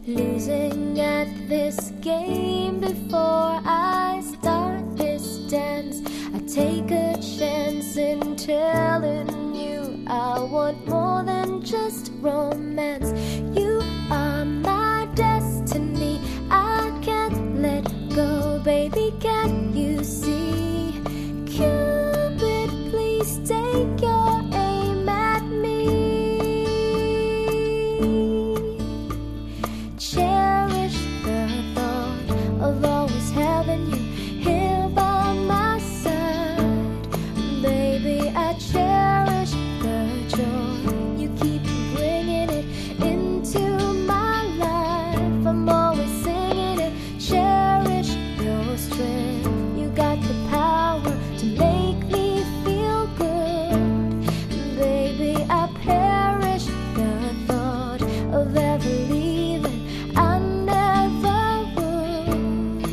losing at this game. Before I start this dance, I take a chance in telling you I want more than just romance. You are my destiny, I can't let go, baby, can't you see? Cupid, please take your aim at me. Cherish the thought of always having you here by my side. Baby, I cherish the joy you keep bringing it into my life. I'm always singing it. Cherish your strength, you got the power to make me feel good. Baby, I perish the thought of ever leaving. I never would.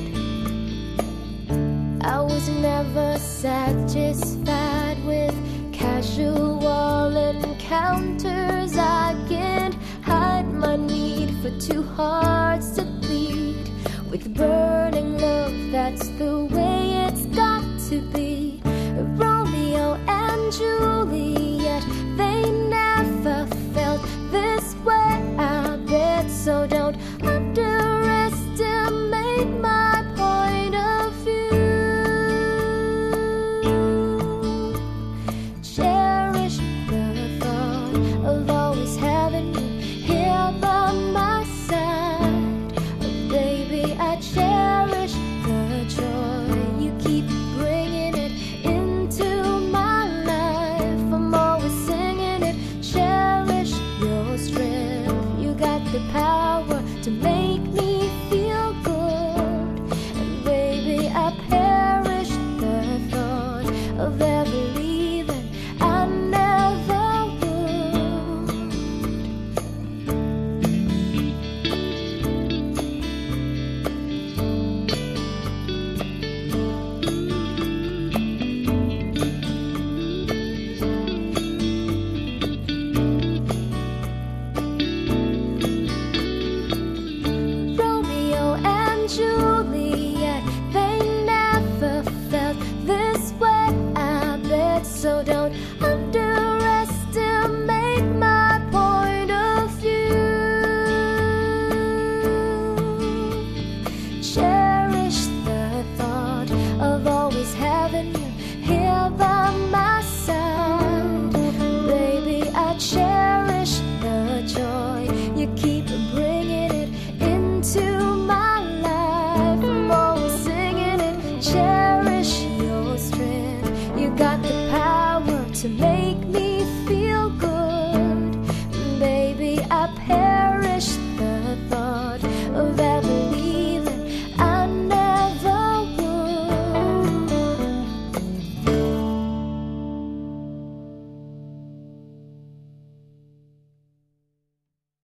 I was never satisfied with casual encounters. I can't hide my need for two hearts to beat with burning love. That's the way it's got to be. Romeo and Juliet, they never felt this way, I bet. So don't underestimate my point of view. Cherish the thought of always having you here by my side. Baby, I cherish the joy you keep bringing it into my life. I'm always singing it. Cherish your strength, you got the power to make me feel good. And baby, I perish the thought of ever leaving. I never would. Romeo and Juliet.